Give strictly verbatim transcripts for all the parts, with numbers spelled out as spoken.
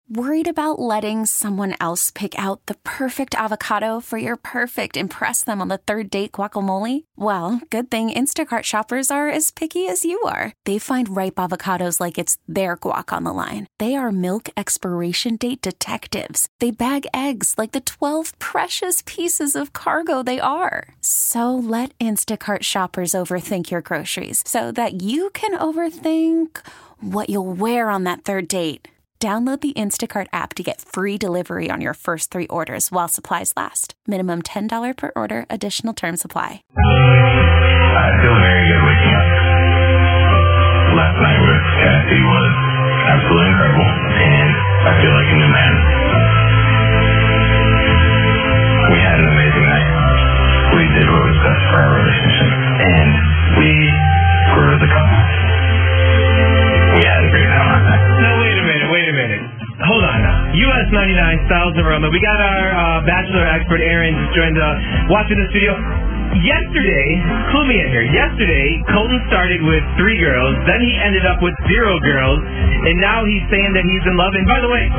Worried about letting someone else pick out the perfect avocado for your perfect impress them on the third date guacamole? Well, good thing Instacart shoppers are as picky as you are. They find ripe avocados like it's their guac on the line. They are milk expiration date detectives. They bag eggs like the twelve precious pieces of cargo they are. So let Instacart shoppers overthink your groceries so that you can overthink what you'll wear on that third date. Download the Instacart app to get free delivery on your first three orders while supplies last. Minimum ten dollars per order. Additional terms apply. I feel very good waking up. Last night with Cassie was absolutely incredible, and I feel like a new man. We had an amazing night. We did what was best for our relationship, and we grew as a couple. We had a great time last night. No, wait a minute, wait a minute. Hold on now. U S ninety-nine, Styles and Roma. We got our uh, Bachelor expert, Aaron, just joined uh, watching the studio. Yesterday, clue me in here. Yesterday, Colton started with three girls, then he ended up with zero girls, and now he's saying that he's in love. And by the way,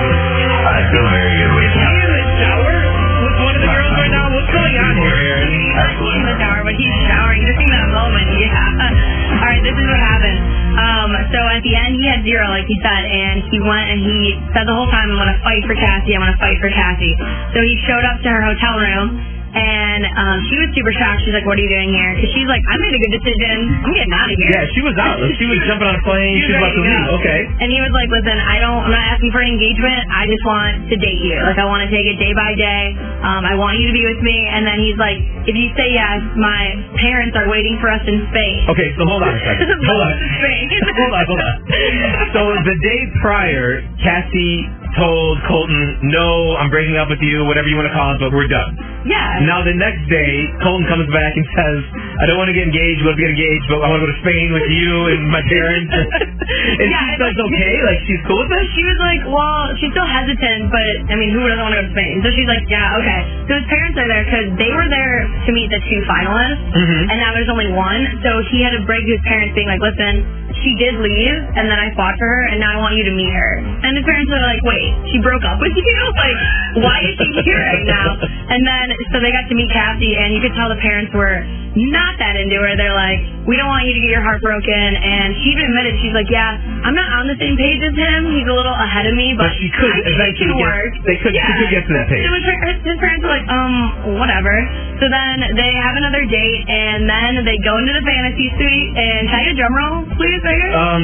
I feel very good waking are up. you in the shower with one of the girls right now? What's going on here, Aaron? Absolutely. In the shower, but he's showering. Just in that moment, yeah. All right, this is what happened. Um, so at the end, he had zero, like he said, and he went and he said the whole time, I'm going to fight for Cassie, I'm going to fight for Cassie. So he showed up to her hotel room, and um, she was super shocked. She's like, what are you doing here? Because she's like, I made a good decision. I'm getting out of here. Yeah, she was out. She was jumping on a plane. She was about to leave. Okay. And he was like, listen, I don't, I'm not asking for an engagement. I just want to date you. Like, I want to take it day by day. Um, I want you to be with me. And then he's like, if you say yes, my parents are waiting for us in Spain. Okay, so hold on a second. Hold on. hold on, hold on. So the day prior, Cassie told Colton, no, I'm breaking up with you, whatever you want to call it, but we're done. Yeah. Now the next day, Colton comes back and says, I don't want to get engaged, we'll get engaged, but I want to go to Spain with you and my parents. and Yeah, she says, okay, like she's cool with it? She was like, well, she's still hesitant, but, I mean, who doesn't want to go to Spain? So she's like, yeah, okay. So his parents are there because they were there to meet the two finalists, Mm-hmm. and now there's only one. So he had to break to his parents being like, listen, she did leave, and then I fought for her, and now I want you to meet her. And his parents were like, wait, she broke up with you? Like, why is she here right now? And then, so they got to meet Cassie, and you could tell the parents were not that into her. They're like, we don't want you to get your heart broken. And she even admitted, she's like, yeah, I'm not on the same page as him. He's a little ahead of me, but, But she could I think it eventually can get, work. they could, Yeah. she could get to that page. So his, his parents were like, um, whatever. So then they have another date, and then they go into the fantasy suite, and can I get a drum roll, please, Megan? Um,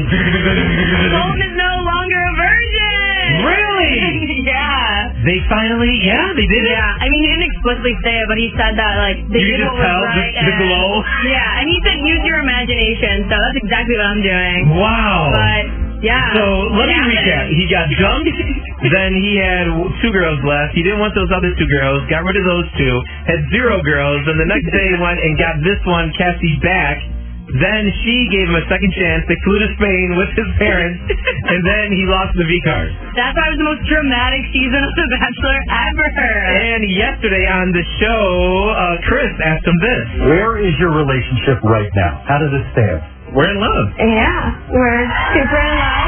Colton is no longer a virgin! Really? Yeah. They finally, yeah, they did it. Yeah, I mean, he didn't explicitly say it, but he said that, like, they You did could what just was tell the, right. the and- glow. Yeah, and he said use your imagination, so that's exactly what I'm doing. Wow. But, yeah. So let me Yeah. recap. He got dumped. Then he had two girls left. He didn't want those other two girls. Got rid of those two. Had zero girls. And the next day went and got this one, Cassie, back. Then she gave him a second chance. They flew to Spain with his parents. And then he lost the V-card. That's why it was the most dramatic season of The Bachelor ever. And yesterday on the show, uh, Chris asked him this. Where is your relationship right now? How does it stand? We're in love. Yeah, we're super in love.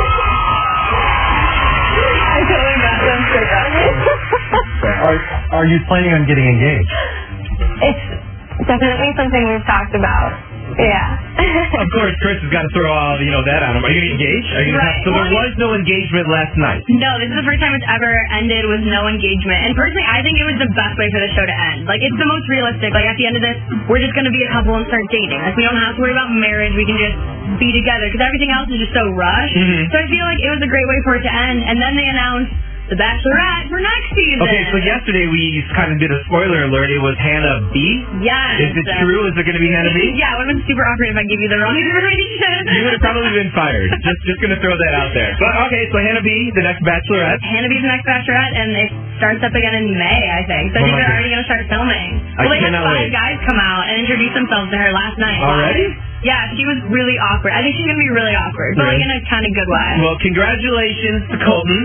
I totally got them straight up. Are, are you planning on getting engaged? It's definitely something we've talked about. Yeah. Of course, Chris has got to throw all, you know, that on him. Are you going to engage? Are you gonna Right. have, so there was no engagement last night. No, this is the first time it's ever ended with no engagement. And personally, I think it was the best way for the show to end. Like, it's the most realistic. Like, at the end of this, we're just going to be a couple and start dating. Like, we don't have to worry about marriage. We can just be together. Because everything else is just so rushed. Mhm. So I feel like it was a great way for it to end. And then they announced The Bachelorette for next season. Okay, so yesterday we kind of did a spoiler alert. It was Hannah B. Yes. Is it true? Is it going to be Hannah B? Yeah, it would have been super awkward if I gave you the wrong information. You would have probably been fired. Just just going to throw that out there. But okay, so Hannah B, the next Bachelorette. Hannah B's the next Bachelorette, and it starts up again in May, I think. Oh So I think my they're God. already going to start filming. I Well, they had cannot five wait. guys come out and introduce themselves to her last night. Already? Yeah, she was really awkward. I think she's going to be really awkward, but like Really? in a kind of good way. Well, congratulations to Colton.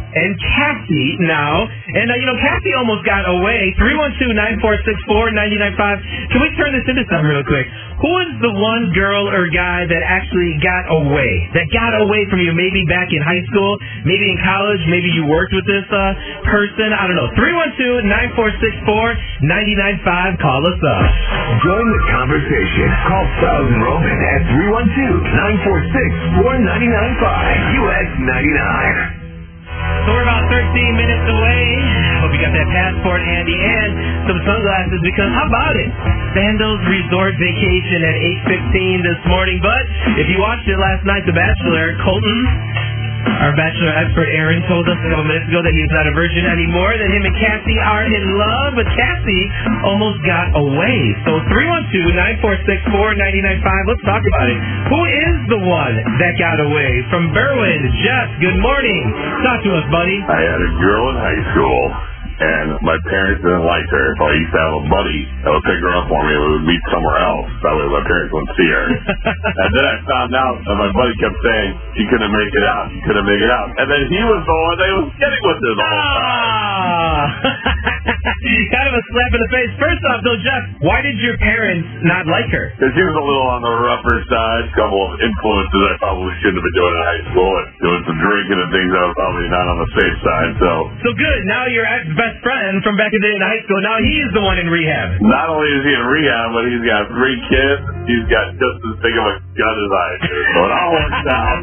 and Cassie now. And, uh, you know, Cassie almost got away. three one two, nine four six four, nine nine five. Can we turn this into something real quick? Who is the one girl or guy that actually got away? That got away from you maybe back in high school, maybe in college, maybe you worked with this uh, person? I don't know. three one two, nine four six four, nine nine five. Call us up. Join the conversation. Call Styles and Roman at three one two, nine four six four, nine nine five. U S ninety-nine. So we're about thirteen minutes away. Hope you got that passport handy and some sunglasses, because how about it? Sandals Resort Vacation at eight fifteen this morning. But if you watched it last night, The Bachelor, Colton, our Bachelor expert Aaron, told us a couple minutes ago that he's not a virgin anymore, that him and Cassie are in love, but Cassie almost got away. So three one two, nine four six four, nine nine five, let's talk about it. Who is the one that got away? From Berwyn, Jeff, good morning. Talk to us, buddy. I had a girl in high school, and my parents didn't like her, so I used to have a buddy that would pick her up for me, and we would meet somewhere else. That way my parents wouldn't see her. And then I found out that my buddy kept saying she couldn't make it out, she couldn't make it out. And then he was the one that was getting with her the whole time. Kind of a slap in the face. First off, though, Jeff, why did your parents not like her? Because she was a little on the rougher side, a couple of influences I probably shouldn't have been doing in high school, and doing some drinking and things that were probably not on the safe side, so... So good, now your best friend from back in the day in high school, now he's the one in rehab. Not only is he in rehab, but he's got three kids, he's got just as big of a gun as I do, so it all works out.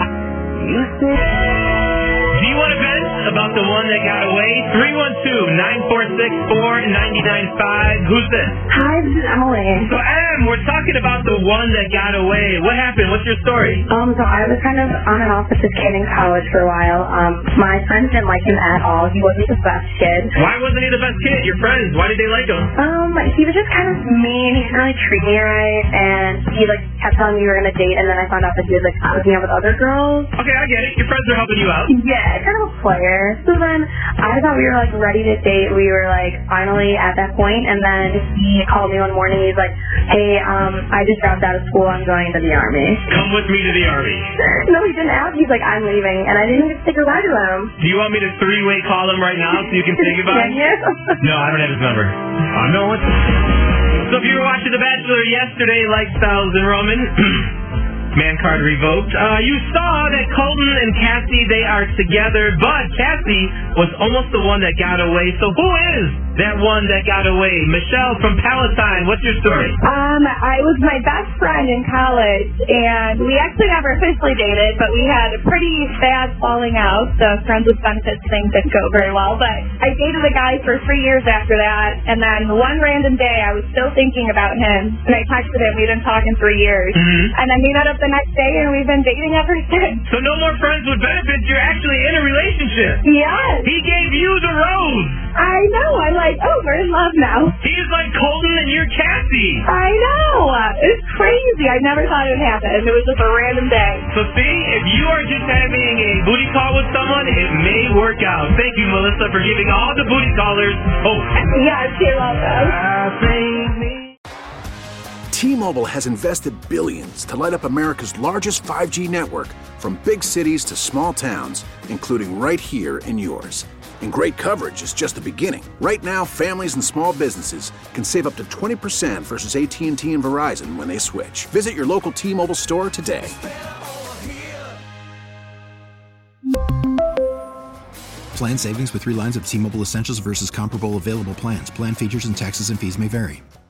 Do you want to vent about the one that got away? three one two, nine four six four, nine nine five. Who's this? Hi, this is Emily. So, Em, we're talking about the one that got away. What happened? What's your story? Um, so I was kind of on and off with this kid in college for a while. Um, my friends didn't like him at all. He wasn't the best kid. Why wasn't he the best kid? Your friends, why did they like him? Um, he was just kind of mean. He didn't really treat me right, and he, like, kept telling me we were going to date, and then I found out that he was, like, hooking up with other girls. Okay, I get it. Your friends are helping you out. Yeah, kind of a player. So then I thought we were, like, ready to date. We were, like, finally at that point, and then he called me one morning. He's like, hey, um, I just dropped out of school. I'm going to the Army. Come with me to the Army. No, he didn't ask. He's like, I'm leaving, and I didn't even say goodbye to him. Do you want me to three-way call him right now so you can say goodbye? Yeah, yeah. No, I don't have his number. I know what. So if you were watching The Bachelor yesterday, like Styles and Roman, man card revoked, uh, you saw that Colton and Cassie, they are together, but Cassie was almost the one that got away. So who is that one that got away? Michelle from Palatine, what's your story? Um, I was my best friend in college, and we actually never officially dated, but we had a pretty bad falling out. The friends with benefits thing didn't go very well, but I dated a guy for three years after that, and then one random day I was still thinking about him, and I texted him. We'd been talking for years, mm-hmm. and then we met up the next day, and we've been dating ever since. So no more friends with benefits, you're actually in a relationship. Yes. He gave you the rose. I know. I'm like, oh, we're in love now. He's like Colton and you're Cassie. I know. It's crazy. I never thought it would happen. It was just a random day. So see, if you are just having a booty call with someone, it may work out. Thank you, Melissa, for giving all the booty callers hope. Yes, you're welcome. T-Mobile has invested billions to light up America's largest five G network, from big cities to small towns, including right here in yours. And great coverage is just the beginning. Right now, families and small businesses can save up to twenty percent versus A T and T and Verizon when they switch. Visit your local T-Mobile store today. Plan savings with three lines of T-Mobile Essentials versus comparable available plans. Plan features and taxes and fees may vary.